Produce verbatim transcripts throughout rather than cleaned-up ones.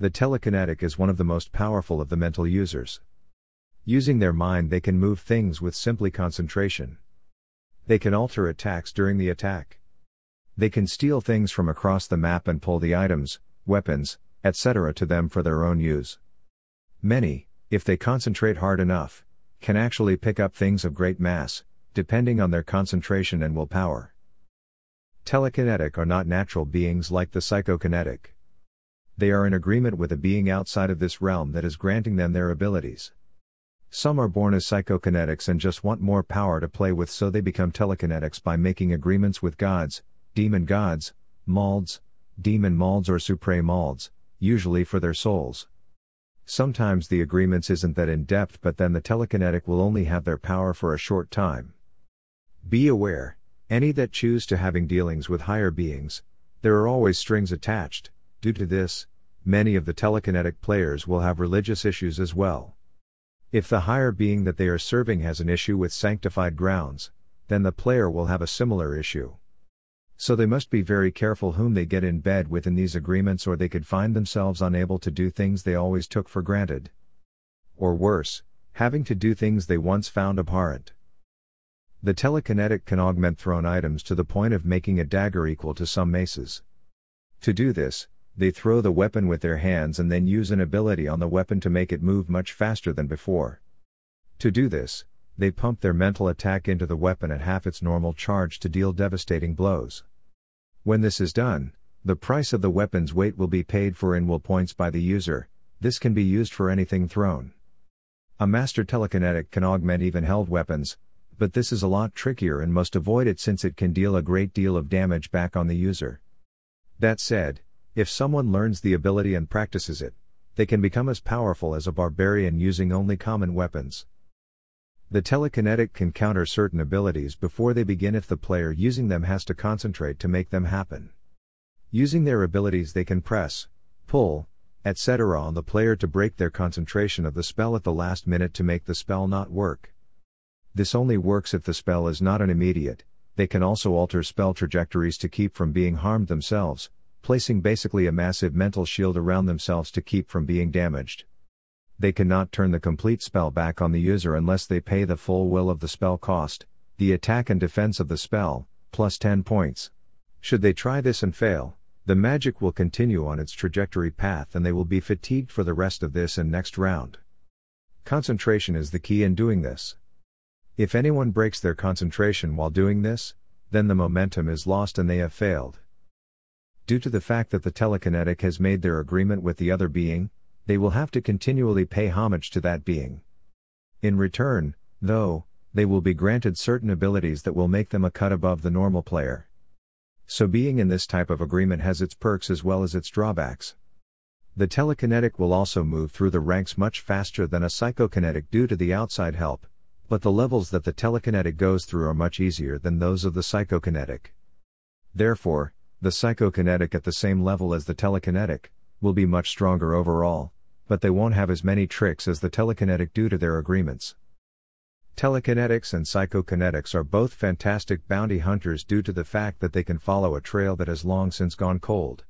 The telekinetic is one of the most powerful of the mental users. Using their mind, they can move things with simply concentration. They can alter attacks during the attack. They can steal things from across the map and pull the items, weapons, et cetera to them for their own use. Many, if they concentrate hard enough, can actually pick up things of great mass, depending on their concentration and willpower. Telekinetic are not natural beings like the psychokinetic. They are in agreement with a being outside of this realm that is granting them their abilities. Some are born as psychokinetics and just want more power to play with, so they become telekinetics by making agreements with gods, demon gods, malds, demon malds or supreme malds, usually for their souls. Sometimes the agreements isn't that in depth, but then the telekinetic will only have their power for a short time. Be aware, any that choose to having dealings with higher beings, there are always strings attached. Due to this, many of the telekinetic players will have religious issues as well. If the higher being that they are serving has an issue with sanctified grounds, then the player will have a similar issue. So they must be very careful whom they get in bed with in these agreements, or they could find themselves unable to do things they always took for granted. Or worse, having to do things they once found abhorrent. The telekinetic can augment thrown items to the point of making a dagger equal to some maces. To do this, they throw the weapon with their hands and then use an ability on the weapon to make it move much faster than before. To do this, they pump their mental attack into the weapon at half its normal charge to deal devastating blows. When this is done, the price of the weapon's weight will be paid for in will points by the user. This can be used for anything thrown. A master telekinetic can augment even held weapons, but this is a lot trickier and must avoid it since it can deal a great deal of damage back on the user. That said, if someone learns the ability and practices it, they can become as powerful as a barbarian using only common weapons. The telekinetic can counter certain abilities before they begin if the player using them has to concentrate to make them happen. Using their abilities, they can press, pull, et cetera on the player to break their concentration of the spell at the last minute to make the spell not work. This only works if the spell is not an immediate. They can also alter spell trajectories to keep from being harmed themselves, placing basically a massive mental shield around themselves to keep from being damaged. They cannot turn the complete spell back on the user unless they pay the full will of the spell cost, the attack and defense of the spell, plus ten points. Should they try this and fail, the magic will continue on its trajectory path and they will be fatigued for the rest of this and next round. Concentration is the key in doing this. If anyone breaks their concentration while doing this, then the momentum is lost and they have failed. Due to the fact that the telekinetic has made their agreement with the other being, they will have to continually pay homage to that being. In return, though, they will be granted certain abilities that will make them a cut above the normal player. So being in this type of agreement has its perks as well as its drawbacks. The telekinetic will also move through the ranks much faster than a psychokinetic due to the outside help, but the levels that the telekinetic goes through are much easier than those of the psychokinetic. Therefore, the psychokinetic at the same level as the telekinetic will be much stronger overall, but they won't have as many tricks as the telekinetic due to their agreements. Telekinetics and psychokinetics are both fantastic bounty hunters due to the fact that they can follow a trail that has long since gone cold.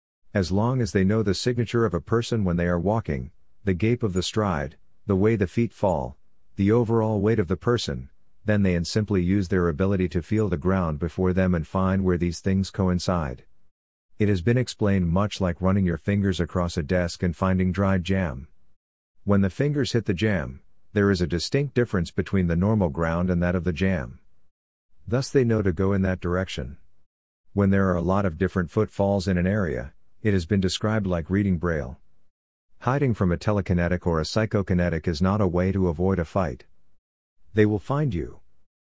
As long as they know the signature of a person when they are walking, the gape of the stride, the way the feet fall, the overall weight of the person, then they and simply use their ability to feel the ground before them and find where these things coincide. It has been explained much like running your fingers across a desk and finding dried jam. When the fingers hit the jam, there is a distinct difference between the normal ground and that of the jam. Thus they know to go in that direction. When there are a lot of different footfalls in an area, it has been described like reading Braille. Hiding from a telekinetic or a psychokinetic is not a way to avoid a fight. They will find you.